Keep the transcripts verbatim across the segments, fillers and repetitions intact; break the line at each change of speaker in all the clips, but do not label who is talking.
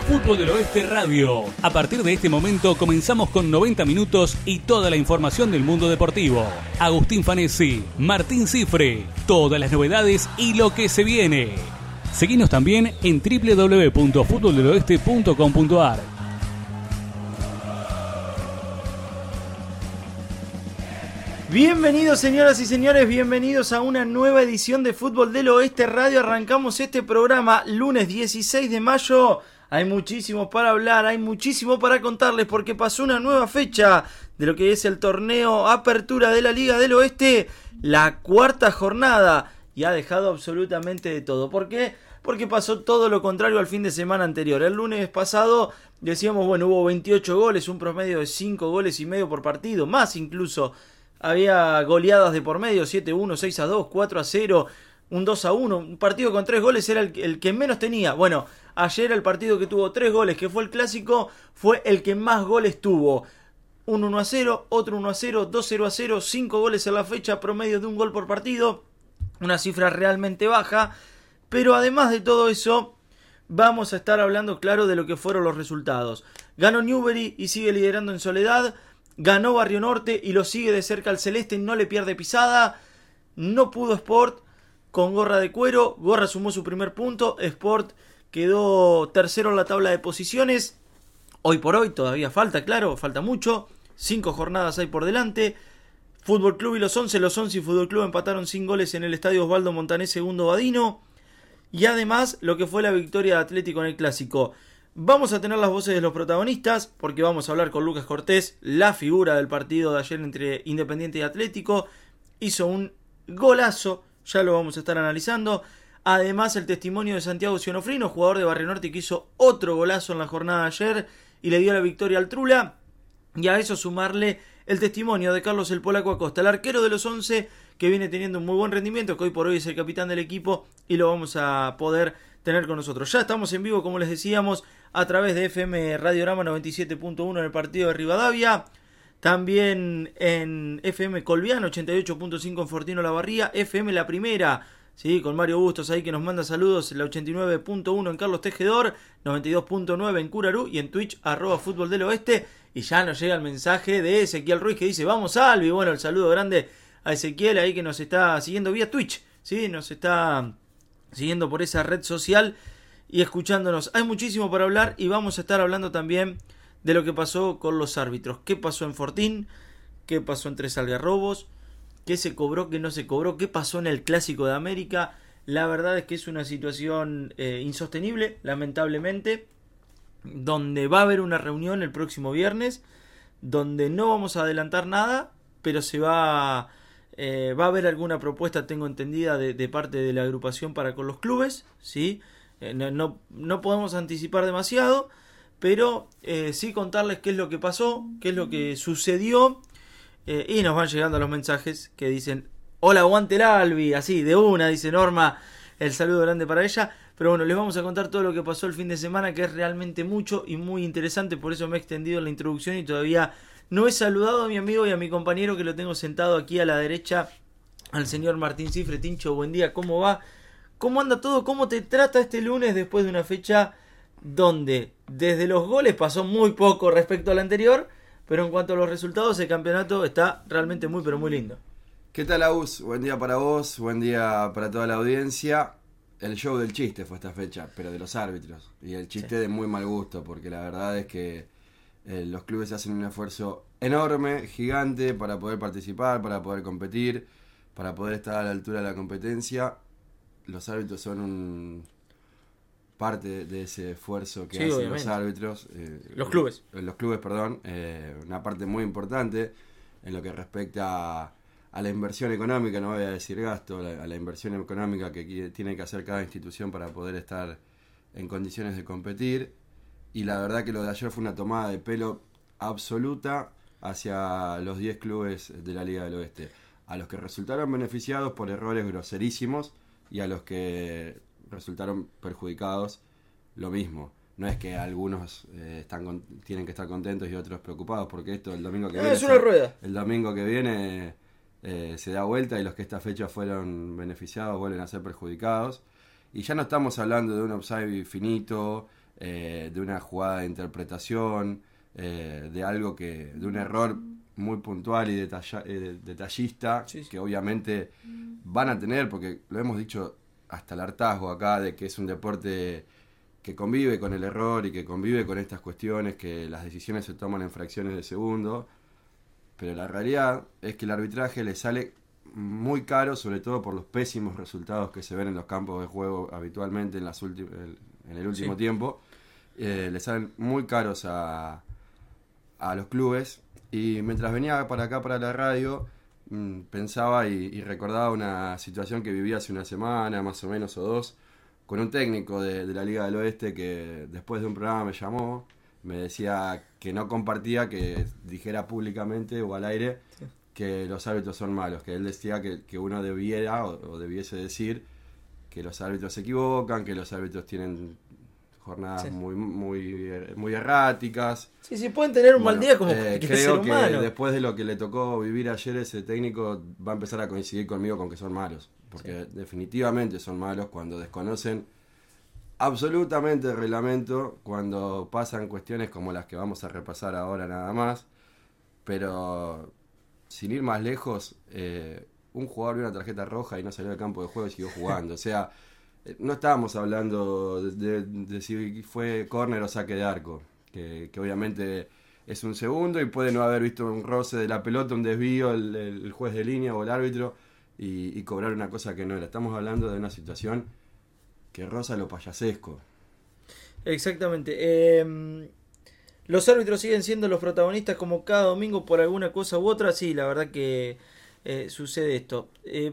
Fútbol del Oeste Radio. A partir de este momento comenzamos con noventa minutos y toda la información del mundo deportivo. Agustín Fanesi, Martín Cifre, todas las novedades y lo que se viene. Seguinos también en doble u doble u doble u punto fútbol del oeste punto com punto a r.
Bienvenidos señoras y señores, bienvenidos a una nueva edición de Fútbol del Oeste Radio. Arrancamos este programa lunes dieciséis de mayo. Hay muchísimo para hablar, hay muchísimo para contarles porque pasó una nueva fecha de lo que es el torneo Apertura de la Liga del Oeste, la cuarta jornada, y ha dejado absolutamente de todo. ¿Por qué? Porque pasó todo lo contrario al fin de semana anterior. El lunes pasado decíamos, bueno, hubo veintiocho goles, un promedio de cinco goles y medio por partido, más incluso. Había goleadas de por medio, siete a uno, seis a dos, cuatro a cero, un dos a uno. Un partido con tres goles era el, el que menos tenía. Bueno, ayer el partido que tuvo tres goles, que fue el clásico, fue el que más goles tuvo. Un uno a cero, otro uno a cero, dos cero a cero, cinco goles en la fecha, promedio de un gol por partido. Una cifra realmente baja. Pero además de todo eso, vamos a estar hablando, claro, de lo que fueron los resultados. Ganó Newbery y sigue liderando en Soledad. Ganó Barrio Norte y lo sigue de cerca el Celeste, no le pierde pisada. No pudo Sport con Gorra de Cuero. Gorra sumó su primer punto. Sport quedó tercero en la tabla de posiciones. Hoy por hoy todavía falta, claro, falta mucho. Cinco jornadas hay por delante. Fútbol Club y los once. Los once y Fútbol Club empataron sin goles en el estadio Osvaldo Montané segundo Badino. Y además lo que fue la victoria de Atlético en el Clásico. Vamos a tener las voces de los protagonistas, porque vamos a hablar con Lucas Cortés, la figura del partido de ayer entre Independiente y Atlético. Hizo un golazo, ya lo vamos a estar analizando. Además, el testimonio de Santiago Cionofrino, jugador de Barrio Norte, que hizo otro golazo en la jornada de ayer y le dio la victoria al Trula. Y a eso sumarle el testimonio de Carlos el Polaco Acosta, el arquero de los once, que viene teniendo un muy buen rendimiento, que hoy por hoy es el capitán del equipo y lo vamos a poder tener con nosotros. Ya estamos en vivo, como les decíamos, a través de F M Radiorama noventa y siete punto uno en el partido de Rivadavia. También en F M Colviano ochenta y ocho punto cinco en Fortino La Barría. F M La Primera, ¿sí? Con Mario Bustos ahí que nos manda saludos. La ochenta y nueve punto uno en Carlos Tejedor. noventa y dos punto nueve en Curarú. Y en Twitch, arroba Fútbol del Oeste. Y ya nos llega el mensaje de Ezequiel Ruiz que dice, vamos Albi. Bueno, el saludo grande a Ezequiel ahí que nos está siguiendo vía Twitch, ¿sí? Nos está siguiendo por esa red social y escuchándonos. Hay muchísimo para hablar y vamos a estar hablando también de lo que pasó con los árbitros. ¿Qué pasó en Fortín? ¿Qué pasó en Tres Algarrobos? ¿Qué se cobró? ¿Qué no se cobró? ¿Qué pasó en el Clásico de América? La verdad es que es una situación eh, insostenible, lamentablemente, donde va a haber una reunión el próximo viernes, donde no vamos a adelantar nada, pero se va... Eh, va a haber alguna propuesta, tengo entendida, de, de parte de la agrupación para con los clubes, ¿sí? Eh, no, no, no podemos anticipar demasiado, pero eh, sí contarles qué es lo que pasó, qué es lo que sucedió, eh, y nos van llegando los mensajes que dicen, hola, aguante el Albi, así, de una, dice Norma, el saludo grande para ella. Pero bueno, les vamos a contar todo lo que pasó el fin de semana, que es realmente mucho y muy interesante, por eso me he extendido en la introducción y todavía no he saludado a mi amigo y a mi compañero que lo tengo sentado aquí a la derecha, al señor Martín Cifre. Tincho, buen día, ¿cómo va? ¿Cómo anda todo? ¿Cómo te trata este lunes después de una fecha donde desde los goles pasó muy poco respecto a la anterior, pero en cuanto a los resultados el campeonato está realmente muy pero muy lindo?
¿Qué tal, Agus? Buen día para vos, buen día para toda la audiencia. El show del chiste fue esta fecha, pero de los árbitros. Y el chiste sí, de muy mal gusto, porque la verdad es que eh, los clubes hacen un esfuerzo enorme, gigante, para poder participar, para poder competir, para poder estar a la altura de la competencia. Los árbitros son un parte de ese esfuerzo que sí, hacen obviamente. Los árbitros. Eh,
los clubes.
Eh, los clubes, perdón. Eh, una parte muy importante en lo que respecta a, a la inversión económica, no voy a decir gasto, a la, a la inversión económica que tiene que hacer cada institución para poder estar en condiciones de competir. Y la verdad que lo de ayer fue una tomada de pelo absoluta hacia los diez clubes de la Liga del Oeste, a los que resultaron beneficiados por errores groserísimos y a los que resultaron perjudicados lo mismo. No es que algunos eh, están con, tienen que estar contentos y otros preocupados, porque esto el domingo que
no,
viene
es una rueda.
El domingo que viene eh, se da vuelta y los que esta fecha fueron beneficiados vuelven a ser perjudicados. Y ya no estamos hablando de un offside finito, eh, de una jugada de interpretación, eh, de algo que, de un error muy puntual y detalla, eh, detallista, sí, sí. que obviamente van a tener, porque lo hemos dicho hasta el hartazgo acá, de que es un deporte que convive con el error y que convive con estas cuestiones, que las decisiones se toman en fracciones de segundo, pero la realidad es que el arbitraje le sale muy caro, sobre todo por los pésimos resultados que se ven en los campos de juego habitualmente en, las ulti- en el último sí. tiempo, eh, le salen muy caros a, a los clubes. Y mientras venía para acá, para la radio, mmm, pensaba y, y recordaba una situación que viví hace una semana, más o menos, o dos, con un técnico de, de la Liga del Oeste que después de un programa me llamó, me decía que no compartía que dijera públicamente o al aire sí. que los árbitros son malos, que él decía que, que uno debiera o, o debiese decir que los árbitros se equivocan, que los árbitros tienen jornadas sí. muy muy muy erráticas.
Sí, sí, pueden tener un
bueno,
mal día como
eh,
que
creo que
humano.
Después de lo que le tocó vivir ayer, ese técnico va a empezar a coincidir conmigo con que son malos, porque sí. definitivamente son malos cuando desconocen absolutamente el reglamento, cuando pasan cuestiones como las que vamos a repasar ahora nada más, pero sin ir más lejos, eh, un jugador vio una tarjeta roja y no salió del campo de juego y siguió jugando, o sea, no estábamos hablando de, de, de si fue córner o saque de arco, que, que obviamente es un segundo y puede no haber visto un roce de la pelota, un desvío, el, el juez de línea o el árbitro y, y cobrar una cosa que no era. Estamos hablando de una situación que roza lo payasesco.
Exactamente. Eh, los árbitros siguen siendo los protagonistas como cada domingo por alguna cosa u otra. Sí, la verdad que eh, sucede esto. Eh,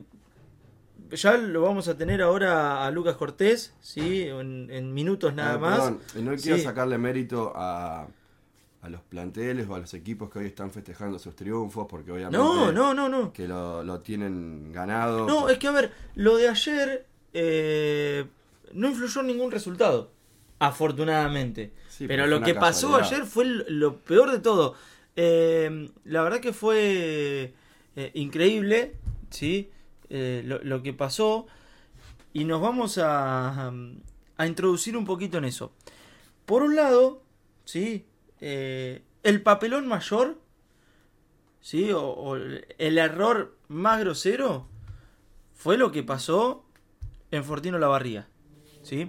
Ya lo vamos a tener ahora a Lucas Cortés, ¿sí? En, en minutos nada ah, más.
Perdón, no quiero
sí.
sacarle mérito a, a los planteles o a los equipos que hoy están festejando sus triunfos, porque obviamente
no, no, no, no.
que lo, lo tienen ganado.
No,
por...
es que a ver, lo de ayer eh, no influyó en ningún resultado, afortunadamente. Sí, pero lo que pasó ayer fue lo peor de todo. Eh, la verdad que fue eh, increíble, ¿sí? Eh, lo, lo que pasó, y nos vamos a, a, a introducir un poquito en eso. Por un lado, ¿sí? Eh, el papelón mayor, ¿sí? O, o el error más grosero fue lo que pasó en Fortino Lavarría, ¿sí?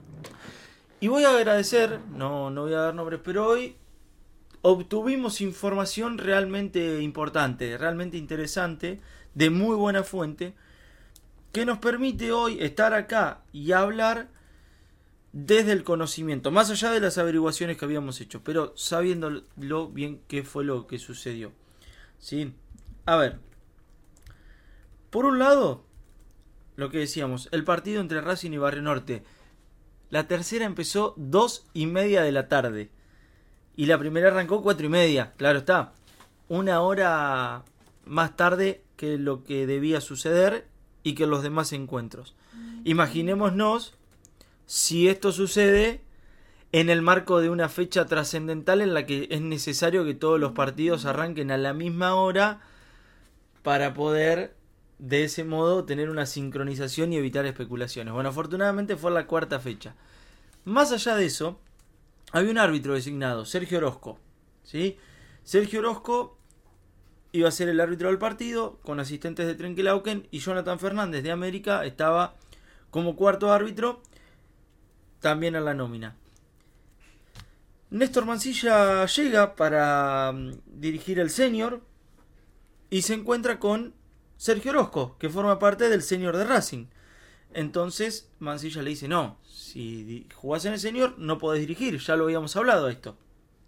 Y voy a agradecer, no, no voy a dar nombres, pero hoy obtuvimos información realmente importante, realmente interesante, de muy buena fuente, que nos permite hoy estar acá y hablar desde el conocimiento, más allá de las averiguaciones que habíamos hecho, pero sabiéndolo bien qué fue lo que sucedió. ¿Sí? A ver, por un lado, lo que decíamos, el partido entre Racing y Barrio Norte, la tercera empezó dos y media de la tarde y la primera arrancó cuatro y media, claro está, una hora más tarde que lo que debía suceder y que los demás encuentros. Imaginémonos si esto sucede en el marco de una fecha trascendental en la que es necesario que todos los partidos arranquen a la misma hora para poder de ese modo tener una sincronización y evitar especulaciones. Bueno, afortunadamente fue la cuarta fecha. Más allá de eso, había un árbitro designado, Sergio Orozco, ¿sí? Sergio Orozco iba a ser el árbitro del partido, con asistentes de Trenquelauquen, y Jonathan Fernández de América estaba como cuarto árbitro, también a la nómina. Néstor Mancilla llega para um, dirigir el senior y se encuentra con Sergio Orozco, que forma parte del senior de Racing. Entonces Mancilla le dice, no, si jugás en el senior no podés dirigir, ya lo habíamos hablado esto.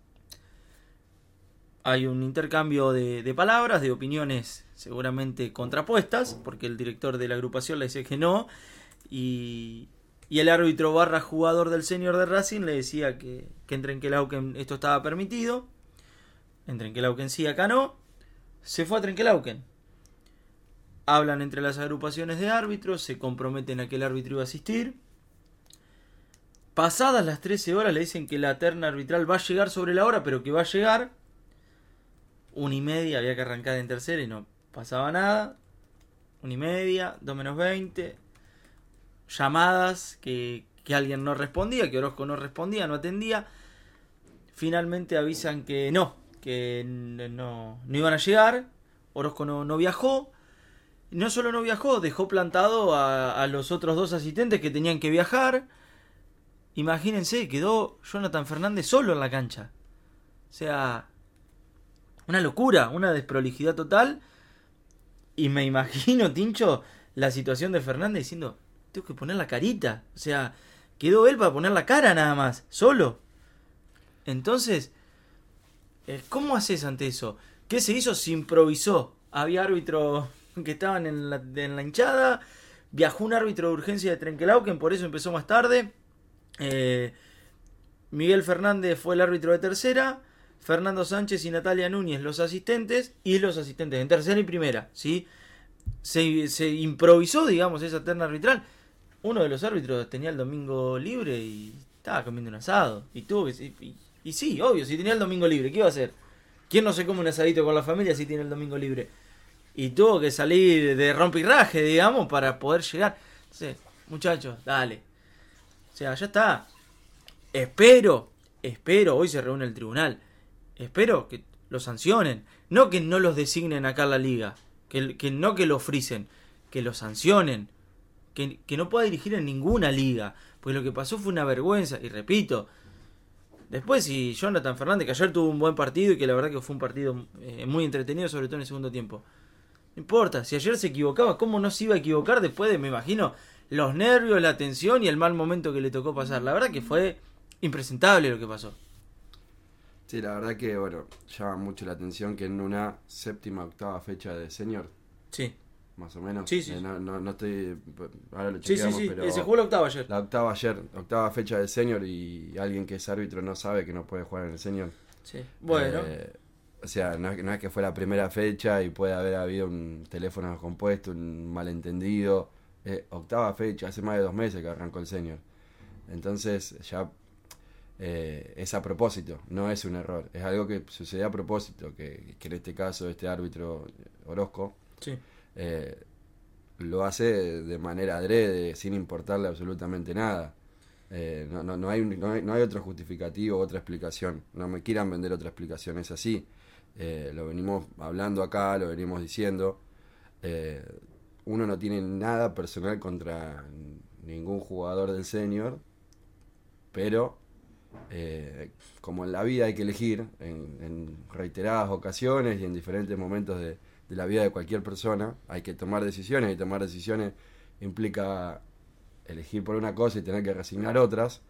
Hay un intercambio de, de palabras, de opiniones seguramente contrapuestas, porque el director de la agrupación le dice que no, y, y el árbitro barra jugador del senior de Racing le decía que, que en Trenquelauquen esto estaba permitido, en Trenquelauquen sí, acá no, se fue a Trenquelauquen. Hablan entre las agrupaciones de árbitros, se comprometen a que el árbitro iba a asistir. Pasadas las trece horas le dicen que la terna arbitral va a llegar sobre la hora, pero que va a llegar. Una y media, había que arrancar en tercera y no pasaba nada. Una y media, dos menos veinte. Llamadas que, que alguien no respondía, que Orozco no respondía, no atendía. Finalmente avisan que no, que no, no iban a llegar. Orozco no, no viajó. No solo no viajó, dejó plantado a, a los otros dos asistentes que tenían que viajar. Imagínense, quedó Jonathan Fernández solo en la cancha. O sea, una locura, una desprolijidad total. Y me imagino, Tincho, la situación de Fernández diciendo, tengo que poner la carita. O sea, quedó él para poner la cara nada más, solo. Entonces, ¿cómo haces ante eso? ¿Qué se hizo? Se improvisó. Había árbitros que estaban en la, en la hinchada. Viajó un árbitro de urgencia de Trenquelauquen, por eso empezó más tarde. Eh, Miguel Fernández fue el árbitro de tercera. Fernando Sánchez y Natalia Núñez los asistentes. Y los asistentes en tercera y primera, ¿sí? Se, se improvisó, digamos, esa terna arbitral. Uno de los árbitros tenía el domingo libre y estaba comiendo un asado. Y tuvo que... Y, y sí, obvio, si tenía el domingo libre, ¿qué iba a hacer? ¿Quién no se come un asadito con la familia si tiene el domingo libre? Y tuvo que salir de rompirraje, digamos, para poder llegar. Entonces, muchachos, dale. O sea, ya está. Espero, espero, hoy se reúne el tribunal. Espero que lo sancionen. No que no los designen acá en la liga. Que, que no que lo frisen. Que lo sancionen. Que, que no pueda dirigir en ninguna liga. Porque lo que pasó fue una vergüenza. Y repito, después si Jonathan Fernández, que ayer tuvo un buen partido y que la verdad que fue un partido eh, muy entretenido, sobre todo en el segundo tiempo. No importa, si ayer se equivocaba, ¿cómo no se iba a equivocar después de, me imagino, los nervios, la tensión y el mal momento que le tocó pasar? La verdad que fue impresentable lo que pasó.
Sí, la verdad que, bueno, llama mucho la atención que en una séptima, octava fecha de senior,
sí,
más o menos,
sí, sí.
Eh, no, no, no estoy, ahora lo
Sí, sí,
chequeamos,
sí,
pero
se jugó la octava ayer.
la octava ayer, octava fecha de senior y alguien que es árbitro no sabe que no puede jugar en el senior.
Sí, bueno.
Eh, o sea, no es, no es que fue la primera fecha y puede haber habido un teléfono descompuesto, un malentendido. Eh, octava fecha, hace más de dos meses que arrancó el senior. Entonces ya eh, es a propósito, no es un error. Es algo que sucede a propósito, que, que en este caso este árbitro Orozco
Sí.
eh, lo hace de manera adrede, sin importarle absolutamente nada. Eh, no, no, no, hay, no, hay, no hay otro justificativo, otra explicación. No me quieran vender otra explicación, es así. Eh, lo venimos hablando acá, lo venimos diciendo. Eh, uno no tiene nada personal contra ningún jugador del senior, pero eh, como en la vida hay que elegir en, en reiteradas ocasiones y en diferentes momentos de, de la vida de cualquier persona, hay que tomar decisiones, y tomar decisiones implica elegir por una cosa y tener que resignar otras.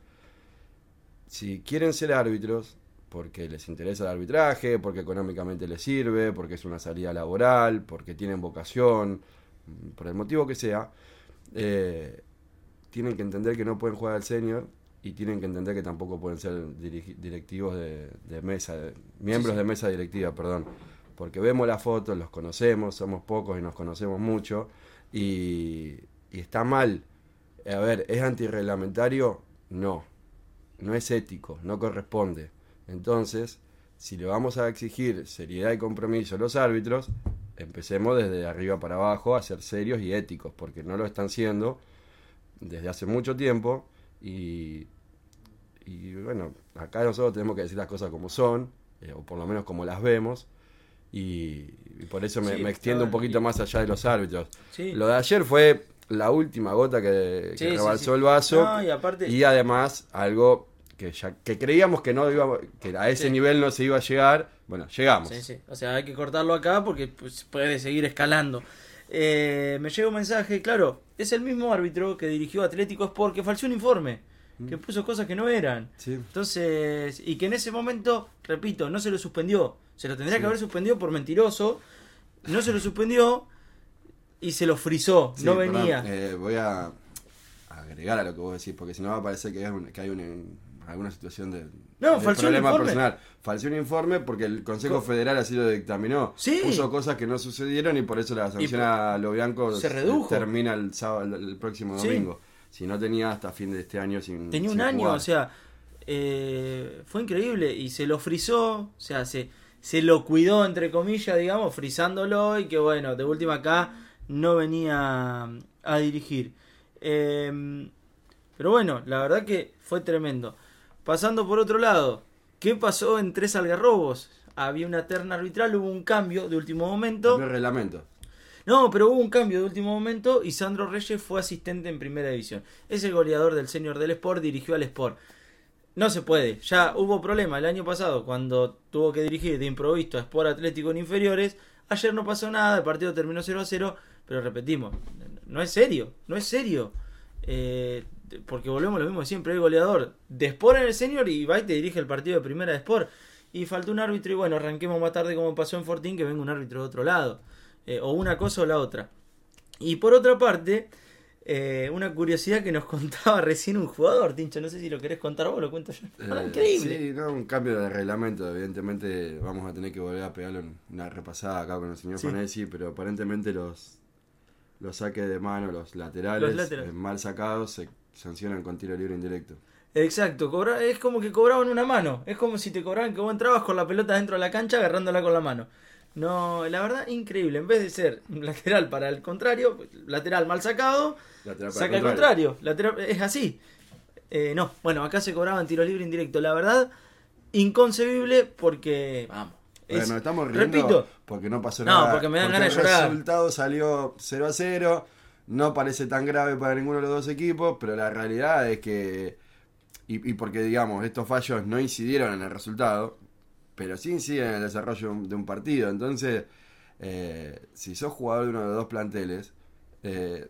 Si quieren ser árbitros porque les interesa el arbitraje, porque económicamente les sirve, porque es una salida laboral, porque tienen vocación, por el motivo que sea, eh, tienen que entender que no pueden jugar al senior y tienen que entender que tampoco pueden ser dirigi- directivos de, de mesa, de, miembros sí, sí. de mesa directiva, perdón, porque vemos las fotos, los conocemos, somos pocos y nos conocemos mucho, y, y está mal. A ver, ¿es antirreglamentario? No, no es ético, no corresponde. Entonces, si le vamos a exigir seriedad y compromiso a los árbitros, empecemos desde arriba para abajo a ser serios y éticos, porque no lo están siendo desde hace mucho tiempo. Y, y bueno, acá nosotros tenemos que decir las cosas como son, eh, o por lo menos como las vemos, y, y por eso me, sí, me extiendo un poquito más allá de los árbitros. Sí. Lo de ayer fue la última gota que,
sí,
que rebalsó
sí, sí.
el vaso,
no, y, aparte...
y además algo que ya que creíamos que no iba, que a ese sí. nivel no se iba a llegar. Bueno, llegamos.
Sí, sí. O sea, hay que cortarlo acá porque pues, puede seguir escalando. Eh, me llega un mensaje, claro, es el mismo árbitro que dirigió Atléticos porque falseó un informe, mm. que puso cosas que no eran.
Sí.
Entonces, y que en ese momento, repito, no se lo suspendió. Se lo tendría
sí.
que haber suspendido por mentiroso. No se lo suspendió y se lo frizó. Sí, no venía.
Perdón, eh, voy a agregar a lo que vos decís, porque si no va a parecer que hay, un, que hay un, alguna situación de,
no,
de
falseó
problema
un informe.
personal. Falseó un informe porque el Consejo Co- Federal así lo dictaminó.
Sí.
Puso cosas que no sucedieron y por eso la sanción a Lo Bianco
se redujo.
termina el sábado, el, el próximo domingo. Sí. Si no tenía hasta fin de este año sin
Tenía
sin
un año,
jugar.
o sea, eh, fue increíble y se lo frizó, o sea, se, se lo cuidó entre comillas, digamos, frizándolo y que bueno, de última acá no venía a dirigir. Eh, Pero bueno, la verdad que fue tremendo. Pasando por otro lado, ¿qué pasó en Tres Algarrobos? Había una terna arbitral, hubo un cambio de último momento.
No hay reglamento.
No, pero hubo un cambio de último momento y Sandro Reyes fue asistente en primera división. Es el goleador del senior del Sport, dirigió al Sport. No se puede, ya hubo problema el año pasado cuando tuvo que dirigir de improviso a Sport Atlético en inferiores. Ayer no pasó nada, el partido terminó cero a cero, pero repetimos, no es serio, no es serio. Eh, porque volvemos a lo mismo de siempre, el goleador de Sport en el senior y va y te dirige el partido de primera de Sport. Y faltó un árbitro y bueno, arranquemos más tarde como pasó en Fortín, que venga un árbitro de otro lado. Eh, o una cosa o la otra. Y por otra parte, eh, una curiosidad que nos contaba recién un jugador, Tincho, no sé si lo querés contar vos, lo cuento yo.
Eh,
Increíble.
Sí, no, un cambio de reglamento, evidentemente vamos a tener que volver a pegarle una repasada acá con el señor
Sí.
Fanesi, pero aparentemente los, los saques de mano, los laterales,
Los laterales.
eh, mal sacados, se sancionan con tiro libre indirecto.
Exacto, cobra, es como que cobraban una mano. Es como si te cobraban que vos entrabas con la pelota dentro de la cancha agarrándola con la mano. No, la verdad, increíble. En vez de ser lateral para el contrario, lateral mal sacado,
Lateral para
saca el contrario. Lateral, es así. Eh, no, bueno, acá se cobraban tiros libres indirecto. La verdad, inconcebible porque, vamos.
Bueno,
es-
nos estamos riendo
repito,
porque no pasó
No,
nada.
porque me dan
porque
ganas de
el
llorar.
resultado salió cero a cero, no parece tan grave para ninguno de los dos equipos, pero la realidad es que, y, y porque digamos, estos fallos no incidieron en el resultado, pero sí inciden en el desarrollo de un partido. Entonces, eh, si sos jugador de uno de los dos planteles, eh,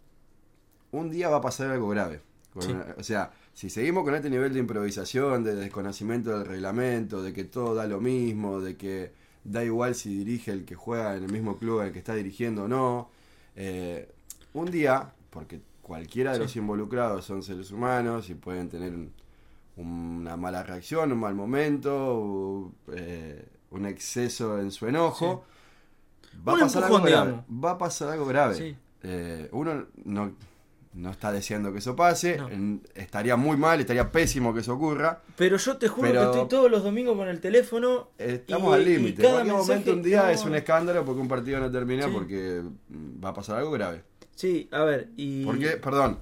un día va a pasar algo grave. Con-
Sí.
O sea, si seguimos con este nivel de improvisación, de desconocimiento del reglamento, de que todo da lo mismo, de que da igual si dirige el que juega en el mismo club en el que está dirigiendo o no, eh, un día, porque cualquiera de
Sí.
los involucrados son seres humanos y pueden tener un- una mala reacción, un mal momento, o, eh, un exceso en su enojo, va,
Un
a pasar algo
empujón,
grave,
digamos.
va a pasar algo grave.
Sí.
Eh, uno no, no está deseando que eso pase,
No.
en- estaría muy mal, estaría pésimo que eso ocurra.
Pero yo te juro
Pero-
que estoy todos los domingos con el teléfono.
Estamos
y-
al
y
límite. En
cada
cualquier
mensaje-
momento un día
no.
es un escándalo porque un partido no termina
Sí.
porque mm, va a pasar algo grave.
Sí, a ver, y.
Porque, perdón,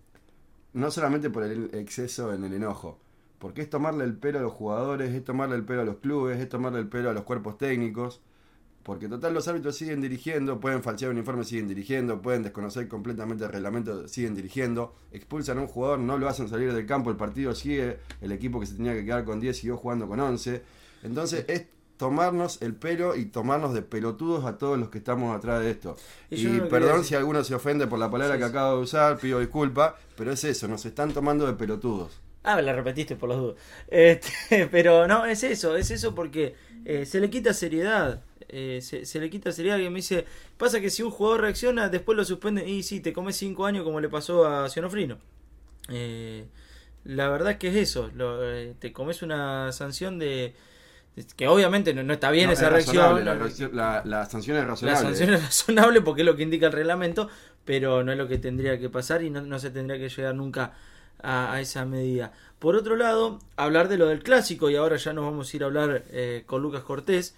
no solamente por el exceso en el enojo, porque es tomarle el pelo a los jugadores, es tomarle el pelo a los clubes, es tomarle el pelo a los cuerpos técnicos, porque total los árbitros siguen dirigiendo, pueden falsear un informe, siguen dirigiendo, pueden desconocer completamente el reglamento, siguen dirigiendo, expulsan a un jugador, no lo hacen salir del campo, el partido sigue, el equipo que se tenía que quedar con diez siguió jugando con once, entonces es tomarnos el pelo y tomarnos de pelotudos a todos los que estamos atrás de esto.
Y
Y,
yo no lo quería
perdón
decir.
si alguno se ofende por la palabra
Sí,
que
sí.
acabo de usar, pido disculpa, pero es eso, nos están tomando de pelotudos.
Ah, la repetiste por las dudas. Este, pero no, es eso, es eso porque eh, se le quita seriedad. Eh, se, se le quita seriedad. Alguien me dice, pasa que si un jugador reacciona, después lo suspenden y sí, te comes cinco años como le pasó a Sionofrino. Eh, la verdad es que es eso, lo, eh, te comes una sanción de... que obviamente no, no está bien
No,
esa
es
reacción.
razonable, la, reacción- la- la sanción es
La
razonable.
sanción es razonable porque es lo que indica el reglamento, pero no es lo que tendría que pasar y no, no se tendría que llegar nunca a, a esa medida. Por otro lado, hablar de lo del clásico, y ahora ya nos vamos a ir a hablar eh, con Lucas Cortés.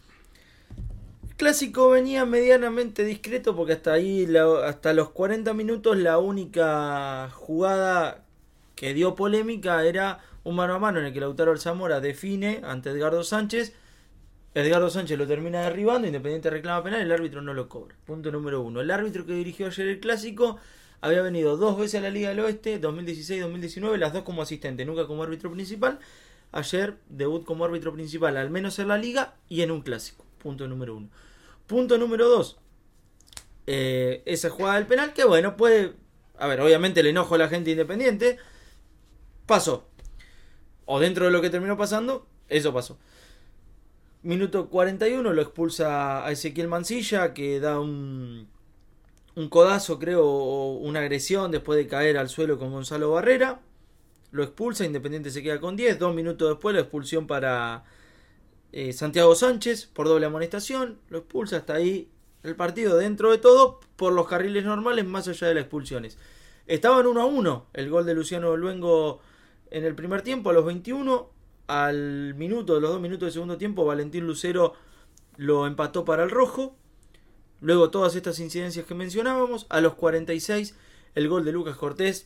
El clásico venía medianamente discreto porque hasta ahí, la- hasta los cuarenta minutos, la única jugada que dio polémica era un mano a mano en el que Lautaro Alzamora define ante Edgardo Sánchez. Edgardo Sánchez lo termina derribando, Independiente reclama penal, el árbitro no lo cobra. Punto número uno. El árbitro que dirigió ayer el clásico había venido dos veces a la Liga del Oeste, dos mil dieciséis y dos mil diecinueve, las dos como asistente, nunca como árbitro principal. Ayer debut como árbitro principal, al menos en la Liga y en un clásico. Punto número uno. Punto número dos. Eh, esa jugada del penal, que bueno, puede... A ver, obviamente el enojo de la gente Independiente pasó. O dentro de lo que terminó pasando, eso pasó. Minuto cuarenta y uno lo expulsa a Ezequiel Mancilla, que da un, un codazo, creo, o una agresión después de caer al suelo con Gonzalo Barrera. Lo expulsa, Independiente se queda con diez. Dos minutos después la expulsión para eh, Santiago Sánchez por doble amonestación. Lo expulsa, hasta ahí el partido dentro de todo por los carriles normales más allá de las expulsiones. Estaban uno a uno el gol de Luciano Luengo en el primer tiempo a los veintiuno. Al minuto, de los dos minutos del segundo tiempo, Valentín Lucero lo empató para el rojo. Luego todas estas incidencias que mencionábamos. A los cuarenta y seis el gol de Lucas Cortés.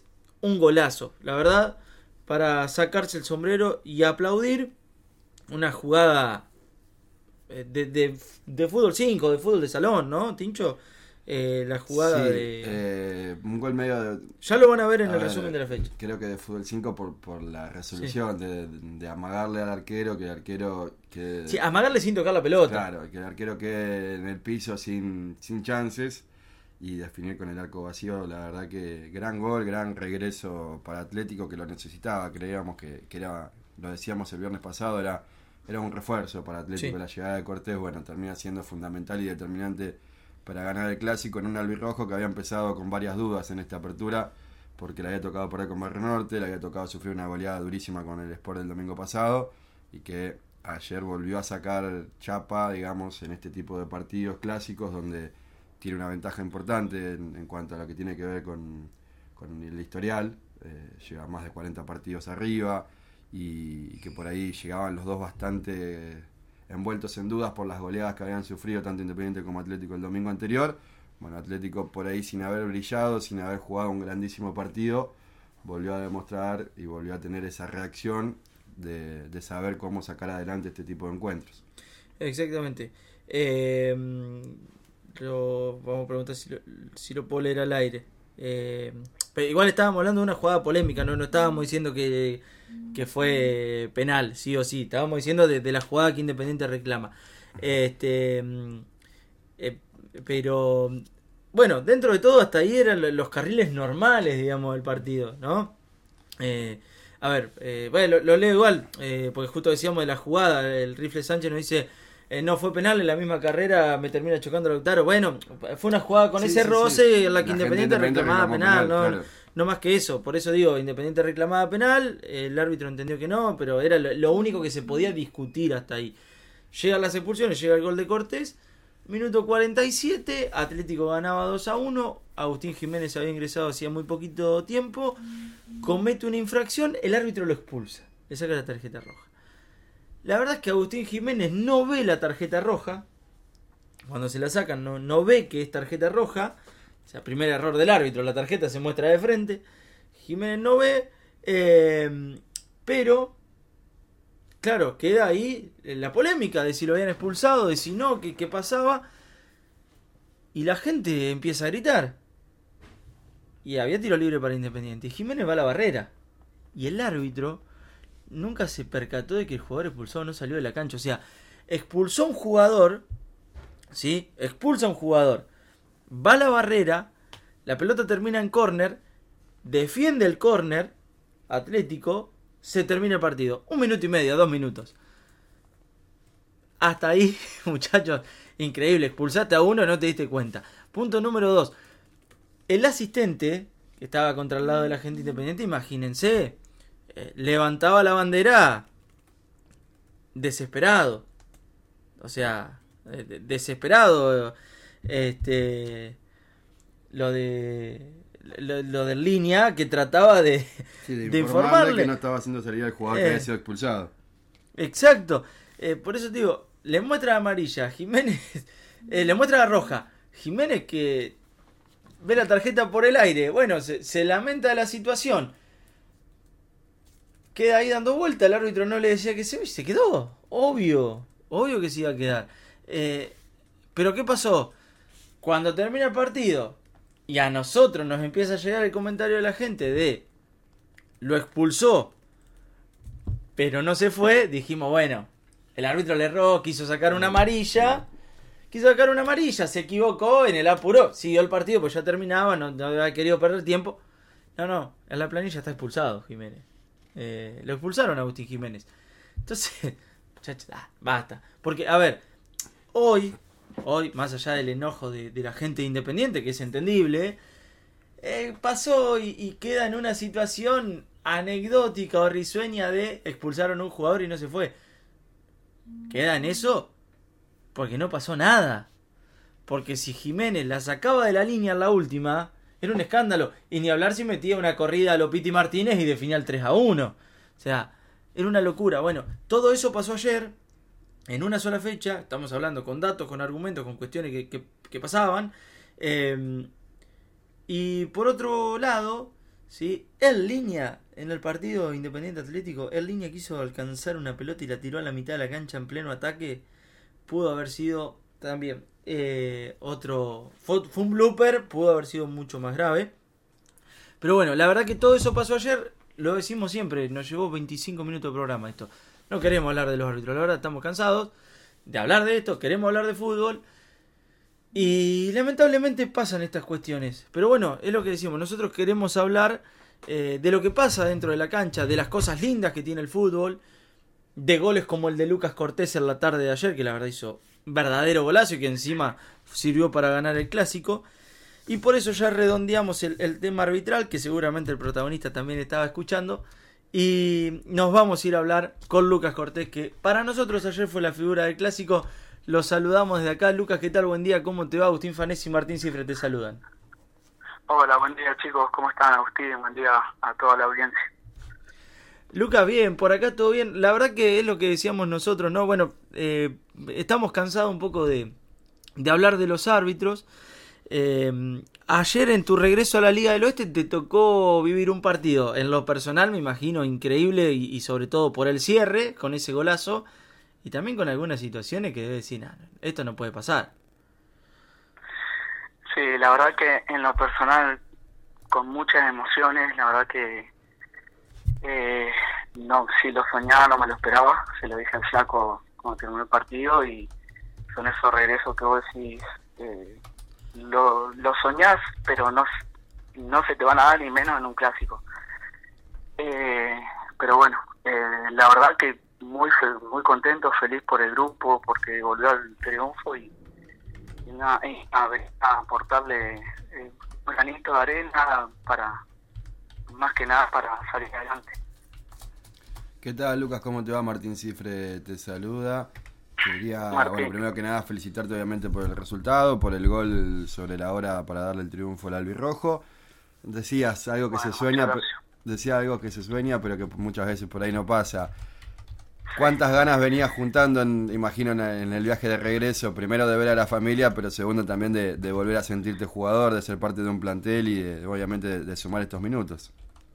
un golazo, la verdad, para sacarse el sombrero y aplaudir una jugada de, de, de fútbol cinco, de fútbol de salón, ¿no, Tincho? Eh, la jugada
sí,
de...
Eh, un gol medio... De,
ya lo van a ver en
a
el
ver,
resumen de la fecha.
Creo que de fútbol cinco por, por la resolución, sí. de, de amagarle al arquero, que el arquero... Que,
sí, amagarle sin tocar la pelota.
Claro, que el arquero quede en el piso sin, sin chances y definir con el arco vacío. La verdad que gran gol, gran regreso para Atlético, que lo necesitaba. Creíamos que, que era, lo decíamos el viernes pasado, era, era un refuerzo para Atlético. Sí. La llegada de Cortés, bueno, termina siendo fundamental y determinante para ganar el clásico en un albirrojo que había empezado con varias dudas en esta apertura, porque le había tocado por ahí con Barrio Norte, le había tocado sufrir una goleada durísima con el Sport del domingo pasado, y que ayer volvió a sacar chapa, digamos, en este tipo de partidos clásicos donde tiene una ventaja importante en, en cuanto a lo que tiene que ver con, con el historial. Eh, lleva más de cuarenta partidos arriba, y, y que por ahí llegaban los dos bastante envueltos en dudas por las goleadas que habían sufrido tanto Independiente como Atlético el domingo anterior. Bueno, Atlético por ahí sin haber brillado, sin haber jugado un grandísimo partido, volvió a demostrar y volvió a tener esa reacción de, de saber cómo sacar adelante este tipo de encuentros.
Exactamente. Eh, lo, vamos a preguntar si lo, si lo puedo leer al aire. Eh, pero igual estábamos hablando de una jugada polémica, no, no estábamos diciendo que, que fue penal, sí o sí. Estábamos diciendo de, de la jugada que Independiente reclama. Este, eh, pero bueno, dentro de todo hasta ahí eran los carriles normales, digamos, del partido, ¿no? Eh, a ver, eh, bueno, lo, lo leo igual, eh, porque justo decíamos de la jugada, el Rifle Sánchez nos dice, eh, no fue penal, en la misma carrera me termina chocando Lautaro. Bueno, fue una jugada con sí, ese sí, roce sí. en la que la Independiente reclamaba penal, penal ¿no? Claro. No más que eso, por eso digo, Independiente reclamaba penal, el árbitro entendió que no, pero era lo, lo único que se podía discutir hasta ahí. Llegan las expulsiones, llega el gol de Cortés, minuto cuarenta y siete, Atlético ganaba dos a uno, Agustín Jiménez había ingresado hacía muy poquito tiempo, comete una infracción, el árbitro lo expulsa, le saca la tarjeta roja. La verdad es que Agustín Jiménez no ve la tarjeta roja, cuando se la sacan no, no ve que es tarjeta roja, o sea, primer error del árbitro, la tarjeta se muestra de frente, Jiménez no ve, eh, pero... Claro, queda ahí la polémica de si lo habían expulsado, de si no, qué, qué pasaba. Y la gente empieza a gritar. Y había tiro libre para Independiente. Y Jiménez va a la barrera. Y el árbitro nunca se percató de que el jugador expulsado no salió de la cancha. O sea, expulsó a un jugador. ¿Sí? Expulsa a un jugador. Va a la barrera. La pelota termina en córner. Defiende el córner. Atlético. Se termina el partido. Un minuto y medio, dos minutos. Hasta ahí, muchachos, increíble. Expulsaste a uno y no te diste cuenta. Punto número dos. El asistente, que estaba contra el lado de la gente Independiente, imagínense, eh, levantaba la bandera desesperado. O sea, eh, desesperado. Este, lo de... Lo, lo de línea que trataba de,
sí, de,
de
informarle,
informarle
que no estaba haciendo salir al jugador eh, que había sido expulsado.
Exacto, eh, por eso te digo, le muestra la amarilla, Jiménez, eh, le muestra la roja, Jiménez que ve la tarjeta por el aire, bueno, se, se lamenta de la situación, queda ahí dando vuelta, el árbitro no le decía que se, se quedó, obvio, obvio que se iba a quedar. Eh, pero ¿qué pasó? Cuando termina el partido, y a nosotros nos empieza a llegar el comentario de la gente de lo expulsó, pero no se fue, dijimos, bueno, el árbitro le erró, quiso sacar una amarilla, quiso sacar una amarilla, se equivocó, en el apuro, siguió el partido, pues ya terminaba, no, no había querido perder tiempo. No, no, en la planilla está expulsado Jiménez. Eh, lo expulsaron a Agustín Jiménez. Entonces, muchachos, ah, basta. Porque, a ver, hoy... Hoy, más allá del enojo de, de la gente Independiente, que es entendible, eh, pasó y, y queda en una situación anecdótica o risueña de expulsaron a un jugador y no se fue. Queda en eso porque no pasó nada. Porque si Jiménez la sacaba de la línea en la última, era un escándalo. Y ni hablar si metía una corrida a lo Piti Martínez y definía el tres a uno. O sea, era una locura. Bueno, todo eso pasó ayer. En una sola fecha, estamos hablando con datos, con argumentos, con cuestiones que, que, que pasaban. Eh, y por otro lado, ¿sí? El Línea, en el partido Independiente Atlético, el Línea quiso alcanzar una pelota y la tiró a la mitad de la cancha en pleno ataque. Pudo haber sido también eh, otro... Fue, fue un blooper, pudo haber sido mucho más grave. Pero bueno, la verdad que todo eso pasó ayer, lo decimos siempre, nos llevó veinticinco minutos de programa esto. No queremos hablar de los árbitros, la verdad estamos cansados de hablar de esto, queremos hablar de fútbol. Y lamentablemente pasan estas cuestiones. Pero bueno, es lo que decimos, nosotros queremos hablar eh, de lo que pasa dentro de la cancha, de las cosas lindas que tiene el fútbol, de goles como el de Lucas Cortés en la tarde de ayer, que la verdad hizo verdadero golazo y que encima sirvió para ganar el clásico. Y por eso ya redondeamos el, el tema arbitral, que seguramente el protagonista también estaba escuchando. Y nos vamos a ir a hablar con Lucas Cortés, que para nosotros ayer fue la figura del clásico. Los saludamos desde acá. Lucas, ¿qué tal? Buen día, ¿cómo te va? Agustín Fanesi y Martín Cifre te saludan.
Hola, buen día chicos, ¿cómo están? Agustín, buen día a toda la audiencia.
Lucas, bien, por acá todo bien. La verdad que es lo que decíamos nosotros, ¿no? Bueno, eh, estamos cansados un poco de, de hablar de los árbitros. Eh, ayer en tu regreso a la Liga del Oeste te tocó vivir un partido, en lo personal me imagino increíble y, y sobre todo por el cierre, con ese golazo, y también con algunas situaciones que debes decir, nah, esto no puede pasar.
Sí, la verdad que en lo personal, con muchas emociones, la verdad que eh, no, si lo soñaba no me lo esperaba, se lo dije al flaco cuando terminó el partido y son esos regresos que vos decís, eh, lo, lo soñás, pero no, no se te van a dar ni menos en un clásico. Eh, pero bueno, eh, la verdad que muy muy contento, feliz por el grupo, porque volvió al triunfo y, y nada, eh, a, a aportarle eh, un granito de arena para, más que nada, para salir adelante.
¿Qué tal, Lucas? ¿Cómo te va? Martín Cifre te saluda. Quería,
Martín.
bueno, primero que nada felicitarte obviamente por el resultado, por el gol sobre la hora para darle el triunfo al albirrojo. Decías algo que
Bueno,
se sueña,
muchas gracias.
decía algo que se sueña, pero que muchas veces por ahí no pasa. ¿Cuántas ganas venías juntando, en, imagino, en, en el viaje de regreso? Primero de ver a la familia, pero segundo también de, de volver a sentirte jugador, de ser parte de un plantel y de, obviamente de, de sumar estos minutos.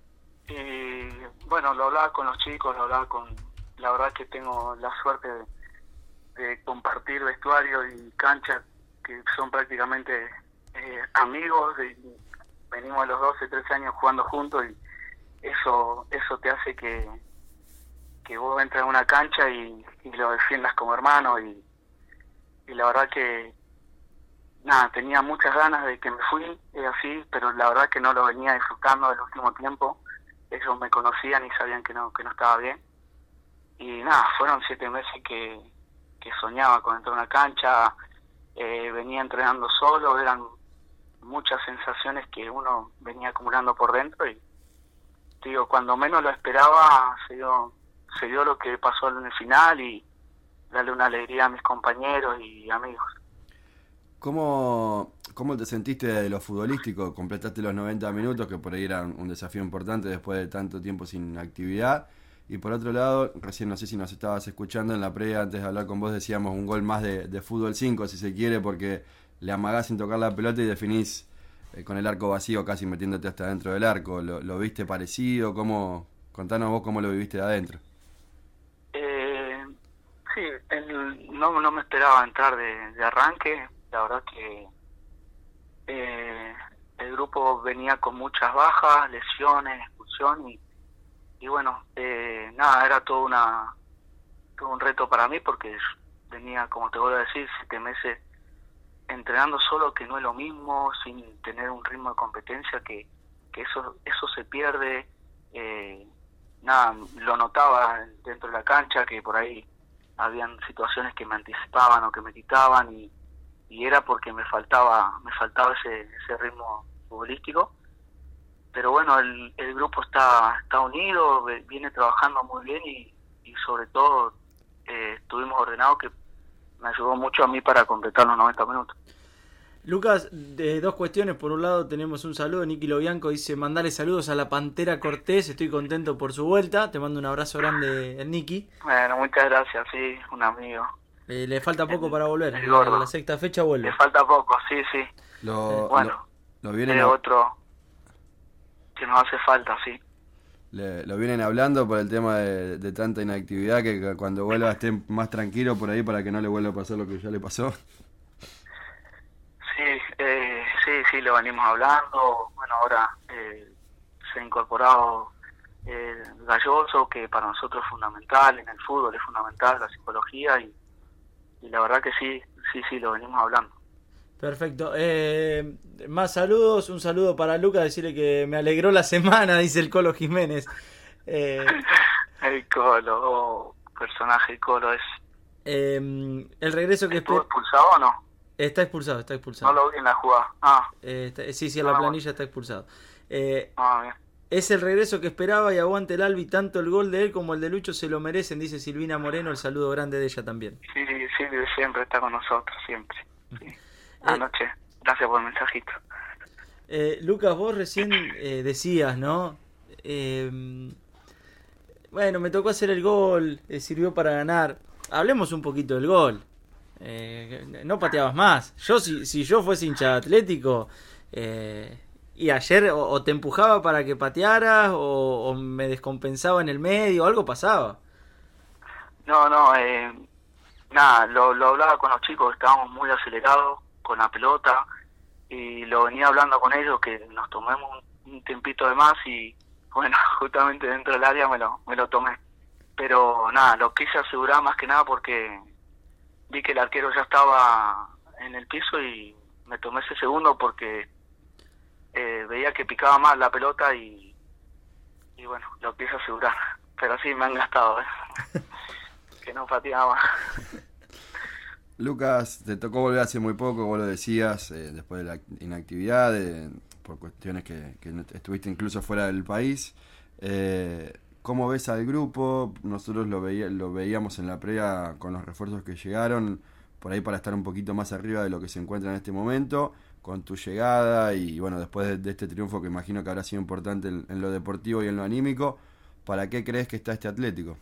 Y bueno, lo hablaba con los chicos, lo hablaba con... La verdad que tengo la suerte de, de compartir vestuario y cancha, que son prácticamente eh, amigos, de, venimos a los doce, trece años jugando juntos y eso eso te hace que, que vos entres en una cancha y, y lo defiendas como hermano y, y la verdad que nada, tenía muchas ganas de que me fui, es así, pero la verdad que no lo venía disfrutando del último tiempo. Ellos me conocían y sabían que no que no estaba bien. Y nada, fueron siete meses que, que soñaba con entrar a una cancha, eh, venía entrenando solo, eran muchas sensaciones que uno venía acumulando por dentro y digo, cuando menos lo esperaba se dio, se dio lo que pasó en el final y darle una alegría a mis compañeros y amigos.
¿Cómo, ¿Cómo te sentiste de lo futbolístico? Completaste los noventa minutos, que por ahí era un desafío importante después de tanto tiempo sin actividad. Y por otro lado, recién no sé si nos estabas escuchando en la previa, antes de hablar con vos decíamos un gol más de, de fútbol cinco, si se quiere, porque le amagás sin tocar la pelota y definís eh, con el arco vacío, casi metiéndote hasta dentro del arco. ¿Lo, lo viste parecido? ¿Cómo? Contanos vos cómo lo viviste de adentro.
Eh, sí, el, no, no me esperaba entrar de, de arranque. La verdad que eh, el grupo venía con muchas bajas, lesiones, expulsión y, y bueno, eh, nada, era todo, una, todo un reto para mí porque venía, como te voy a decir, siete meses entrenando solo, que no es lo mismo, sin tener un ritmo de competencia, que, que eso eso se pierde. Eh, nada, lo notaba dentro de la cancha, que por ahí habían situaciones que me anticipaban o que me quitaban y y era porque me faltaba me faltaba ese ese ritmo futbolístico. Pero bueno, el, el grupo está está unido, viene trabajando muy bien y, y sobre todo eh, estuvimos ordenados, que me ayudó mucho a mí para completar los noventa minutos.
Lucas, de dos cuestiones. Por un lado tenemos un saludo, Nicky Lobianco dice, mandale saludos a la Pantera Cortés, estoy contento por su vuelta, te mando un abrazo grande, el Nicky.
Bueno, muchas gracias, sí, un amigo.
Eh, le falta poco el, para volver,
el gordo.
La, la sexta fecha vuelve.
Le falta poco, sí, sí.
Lo,
bueno,
lo, lo vienen
eh,
a...
otro... que nos hace falta, sí.
Le, lo vienen hablando por el tema de, de tanta inactividad, que cuando vuelva esté más tranquilo por ahí para que no le vuelva a pasar lo que ya le pasó.
Sí, eh, sí, sí, lo venimos hablando. Bueno, ahora eh, se ha incorporado eh, Galloso, que para nosotros es fundamental, en el fútbol es fundamental, la psicología, y, y la verdad que sí, sí, sí, lo venimos hablando.
Perfecto. Eh, más saludos, un saludo para Lucas, decirle que me alegró la semana, dice el Colo Jiménez. Eh,
el Colo, oh, personaje el Colo es...
Eh, el regreso que...
¿Estuvo expulsado o no?
Está expulsado, está expulsado.
No lo vi en la jugada. Ah.
Eh, está, sí, sí, en la
ah,
planilla
bueno.
está expulsado. Eh,
ah, bien.
Es el regreso que esperaba y aguante el Albi, tanto el gol de él como el de Lucho se lo merecen, dice Silvina Moreno, el saludo grande de ella también.
Sí, sí, siempre está con nosotros, siempre. Sí. Anoche, eh, gracias por el mensajito.
Eh, Lucas, vos recién eh, decías, ¿no? Eh, bueno, me tocó hacer el gol, eh, sirvió para ganar. Hablemos un poquito del gol. Eh, no pateabas más. Yo, si, si yo fuese hincha Atlético, eh, y ayer o, o te empujaba para que patearas o, o me descompensaba en el medio, algo pasaba.
No, no, eh, nada, lo, lo hablaba con los chicos, estábamos muy acelerados con la pelota y lo venía hablando con ellos que nos tomemos un, un tiempito de más y bueno, justamente dentro del área me lo, me lo tomé. Pero nada, lo quise asegurar más que nada porque vi que el arquero ya estaba en el piso y me tomé ese segundo porque eh, veía que picaba más la pelota y, y bueno, lo quise asegurar. Pero sí, me han gastado, ¿eh? que no pateaba más.
Lucas, te tocó volver hace muy poco, vos lo decías, eh, después de la inactividad, de, por cuestiones que, que estuviste incluso fuera del país. Eh, ¿Cómo ves al grupo? Nosotros lo, veía, lo veíamos en la previa con los refuerzos que llegaron, por ahí para estar un poquito más arriba de lo que se encuentra en este momento, con tu llegada y bueno, después de, de este triunfo que imagino que habrá sido importante en, en lo deportivo y en lo anímico, ¿para qué crees que está este Atlético?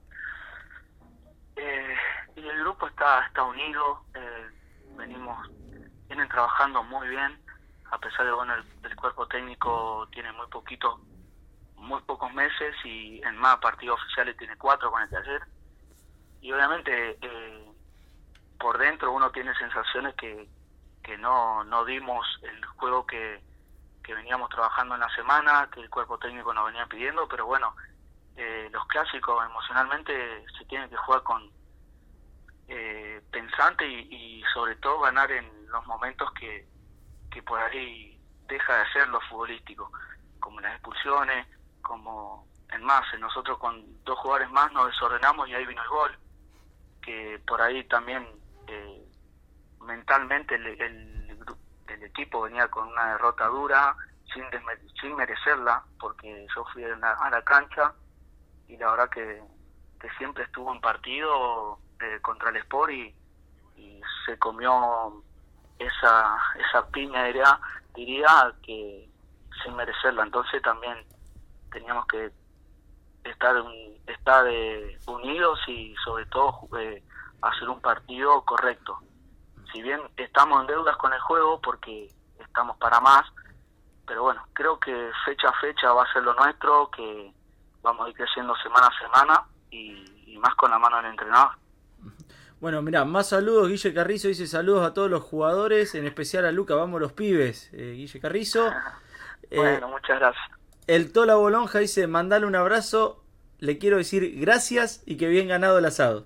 Eh, y el grupo está, está unido, eh, venimos, vienen trabajando muy bien, a pesar de bueno, el, el cuerpo técnico tiene muy poquito muy pocos meses y en más partidos oficiales tiene cuatro con el de ayer y obviamente eh, por dentro uno tiene sensaciones que, que no, no dimos el juego que, que veníamos trabajando en la semana, que el cuerpo técnico nos venía pidiendo, pero bueno, eh, los clásicos emocionalmente se tienen que jugar con eh, pensante y, y sobre todo ganar en los momentos que, que por ahí deja de ser lo futbolístico, como las expulsiones, como en más, nosotros con dos jugadores más nos desordenamos y ahí vino el gol, que por ahí también eh, mentalmente el, el, el equipo venía con una derrota dura, sin, desme- sin merecerla, porque yo fui a la, a la cancha y la verdad que, que siempre estuvo en partido eh, contra el Sport y, y se comió esa, esa piña, diría, diría que sin merecerla, entonces también teníamos que estar estar eh, unidos y sobre todo eh, hacer un partido correcto. Si bien estamos en deudas con el juego porque estamos para más, pero bueno, creo que fecha a fecha va a ser lo nuestro, que vamos a ir creciendo semana a semana y, y más con la mano del entrenador.
Bueno, mirá, más saludos. Guille Carrizo dice saludos a todos los jugadores, en especial a Luca, vamos los pibes. Eh, Guille Carrizo.
Bueno,
eh,
muchas gracias.
El Tola Bolonja dice, mandale un abrazo, le quiero decir gracias y que bien ganado el asado.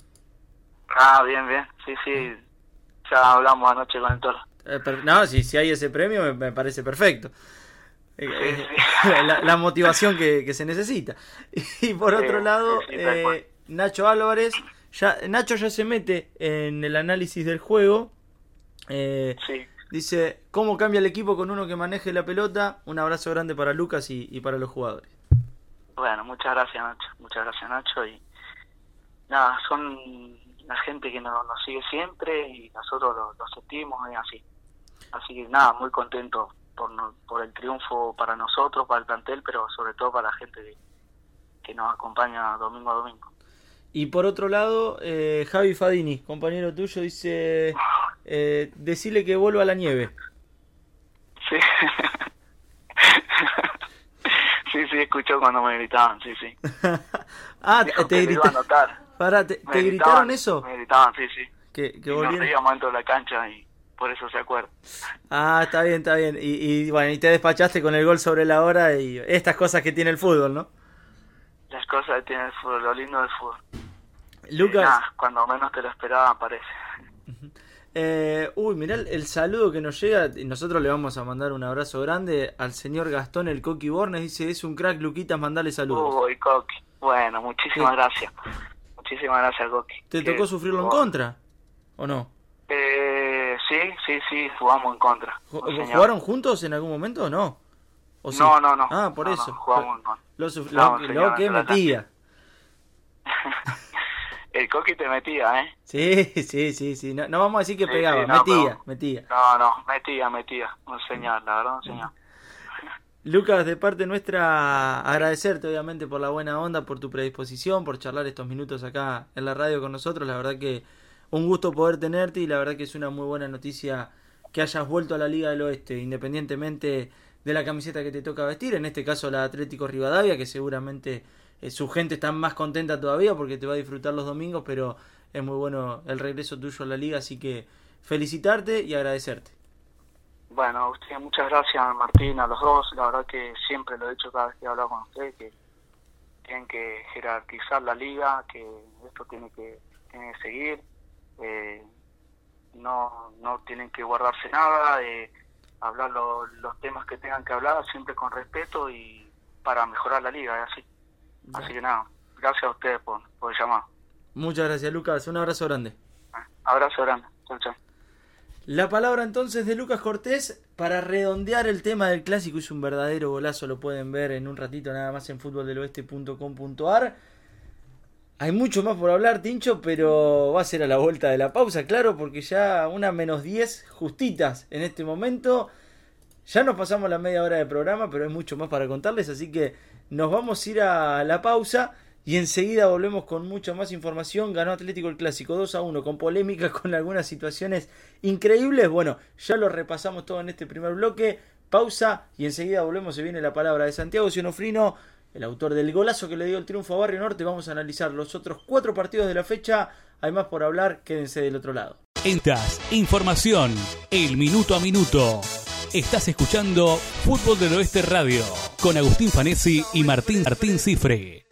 Ah, bien, bien, sí, sí, ya hablamos anoche con el Tola.
Eh, per- no, si, si hay ese premio me, me parece perfecto. Eh,
Sí,
eh,
sí.
la, la motivación que, que se necesita. Y por
Sí,
otro lado,
sí, sí, tal cual.
eh, Nacho Álvarez, ya, Nacho ya se mete en el análisis del juego. Eh,
Sí.
Dice, ¿cómo cambia el equipo con uno que maneje la pelota? Un abrazo grande para Lucas y, y para los jugadores.
Bueno, muchas gracias Nacho, muchas gracias Nacho y nada, son la gente que nos, nos sigue siempre y nosotros lo, lo sentimos y así. Así que nada, muy contento por, no- por el triunfo para nosotros, para el plantel, pero sobre todo para la gente que, que nos acompaña domingo a domingo.
Y por otro lado, eh, Javi Fadini, compañero tuyo, dice, eh, decirle que vuelva a la nieve.
Sí. sí escuchó cuando me gritaban, sí, sí.
ah,
Dijo
te gritaron. ¿Te, te gritaron, gritaron eso?
Me gritaban, sí, sí.
Que, que
y nos reíamos dentro de la cancha y por eso se acuerda.
Ah, está bien, está bien. Y, y bueno, y te despachaste con el gol sobre la hora y estas cosas que tiene el fútbol, ¿no?
Las cosas que tiene el fútbol, lo lindo del fútbol.
Lucas.
Eh, nada, cuando menos te lo esperaba, aparece.
Eh, uy, mirá el, el saludo que nos llega. Y nosotros le vamos a mandar un abrazo grande al señor Gastón el Coqui Bornes. Dice, es un crack, Luquitas, mandale saludos.
Uy, Coqui. Bueno, muchísimas sí. gracias. Muchísimas gracias, Coqui.
¿Te que, tocó sufrirlo en contra? ¿O no?
Eh, sí, sí, sí, jugamos en contra.
¿Jugaron juntos en algún momento o no? ¿O sí?
No, no, no.
Ah, por
no,
eso.
No, jugamos en contra.
Lo, lo, no, lo, señor, lo que metía.
El Coqui te metía, ¿eh?
Sí, sí, sí, sí. No, no vamos a decir que sí, pegaba, sí, no, metía, pero... metía.
No, no, metía, metía. Un señor, la verdad, un señor.
Lucas, de parte nuestra, agradecerte obviamente por la buena onda, por tu predisposición, por charlar estos minutos acá en la radio con nosotros. La verdad que un gusto poder tenerte y la verdad que es una muy buena noticia que hayas vuelto a la Liga del Oeste, independientemente de la camiseta que te toca vestir, en este caso la Atlético Rivadavia, que seguramente eh, su gente está más contenta todavía porque te va a disfrutar los domingos, pero es muy bueno el regreso tuyo a la Liga, así que felicitarte y agradecerte.
Bueno, a usted muchas gracias, Martín, a los dos. La verdad que siempre lo he dicho cada vez que he hablado con usted, que tienen que jerarquizar la liga, que esto tiene que, tiene que seguir, eh, no no tienen que guardarse nada, eh, hablar lo, los temas que tengan que hablar siempre con respeto y para mejorar la liga, así. Ya. Así que nada, gracias a ustedes por, por llamar.
Muchas gracias, Lucas. Un abrazo grande.
Abrazo grande. Chau, chau.
La palabra entonces de Lucas Cortés para redondear el tema del clásico. Es un verdadero golazo, lo pueden ver en un ratito nada más en fútbol del oeste punto com punto a r. Hay mucho más por hablar, Tincho, pero va a ser a la vuelta de la pausa, claro, porque ya una menos diez justitas en este momento. Ya nos pasamos la media hora de programa, pero hay mucho más para contarles, así que nos vamos a ir a la pausa. Y enseguida volvemos con mucha más información. Ganó Atlético el Clásico dos a uno con polémica, con algunas situaciones increíbles. Bueno, ya lo repasamos todo en este primer bloque. Pausa y enseguida volvemos. Se viene la palabra de Santiago Sionofrino, el autor del golazo que le dio el triunfo a Barrio Norte. Vamos a analizar los otros cuatro partidos de la fecha. Hay más por hablar, quédense del otro lado.
Entas, información, el minuto a minuto. Estás escuchando Fútbol del Oeste Radio con Agustín Fanesi y Martín Martín Cifre.